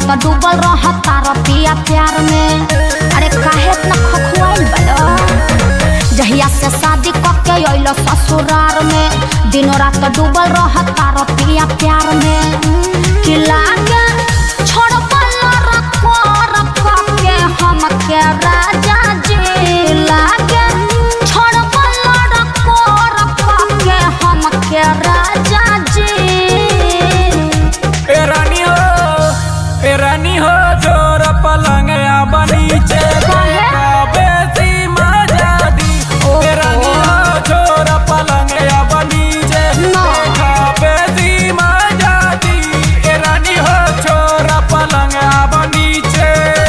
रात डूबल रहता रतिया प्यार में। अरे काहे इतना खखुआइल बालो? जहिया से शादी करके अइलो ससुरार में दिनों रात डूबल रहता रतिया प्यार में। कि लागे छोड़बल रखो रखो के हमके राजा जी, लागे छोड़बल रखो रखो के हमके राजा जी। ए रानी हो जोर पलंग नीचे बेसी मजा दी। ए रानी हो जोर पलंग नीचे बेसी मजा दी। ए रानी हो जोर पलंग नीचे।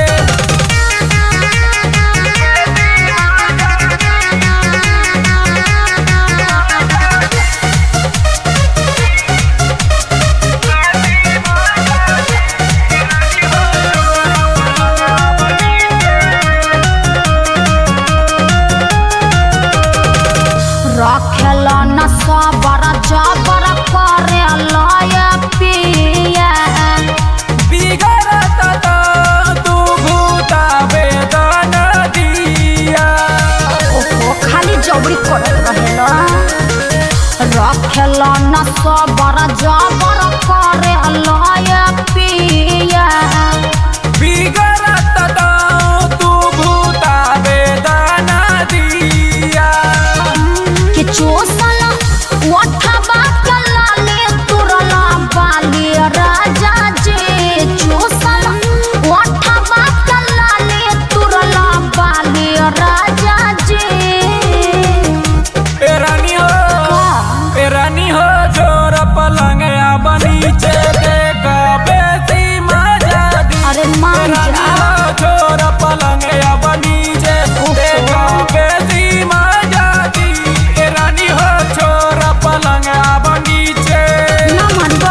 रखेला न सबर जबर करे लय पिया। बिगड़त तो तू भूता वेदन दिया। ओहो खाली जबरी करत रहेला। रखेला न सबर जबर करे लय पिया। बिगड़त तो तू भूता वेदन दिया। कि चोसल उठबा के लाले तुरला बाली राजा जी। चोसल उठबा के लाले तुरला बाली राजा जी। ए रानी हो जोर पलंग नीचे देखा बेसी मजा दी। अरे मान जा। जोर पलंग नीचे देखा बेसी मजा दी। ए रानी हो जोर पलंग नीचे। ना मनबा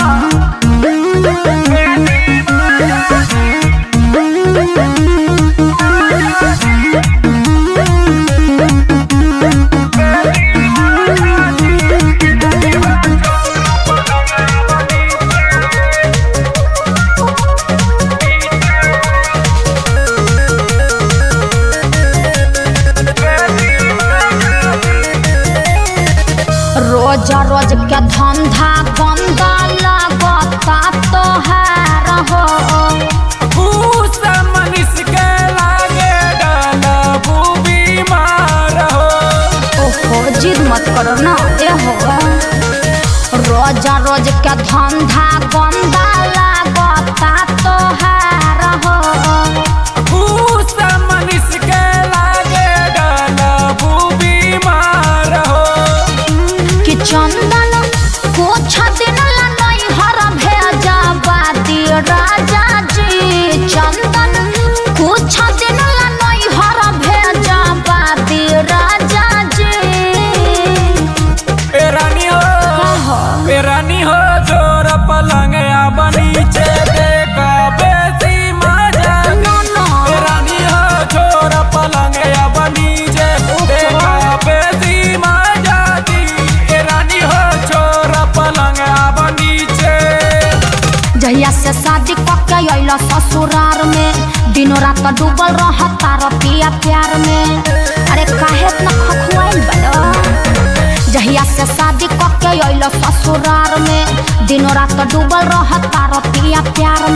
रोज रोज के धंधा गंदा लगता तोहार हो। भूस मनीष के लागे डलबू बीमार हो। ओहो जिद मत करो ना ए हो। रोज रोज के धंधा गंदा लगता तोहार हो। भूस मनीष के लागे डलबू बीमार हो। कि चंदन कुछ दिन ला नहीं हर भेजा बाती राजा जी। चंदन कुछ दिन ला नहीं हर भेजा बाती राजा जी। ए रानी हो जोर पलंग नीचे देखा बेसी मजा दी। ए रानी हो जोर पलंग नीचे देखा बेसी मजा दी। ए रानी हो जोर पलंग नीचे। जहिया से शादी करके अइलो ससुरार में दिनों रात डूबल रहता रतिया प्यार में। अरे काहे इतना खखुआइल बालो? जहिया से शादी करके अइलो ससुरार में दिनों रात डूबल रहता रतिया प्यार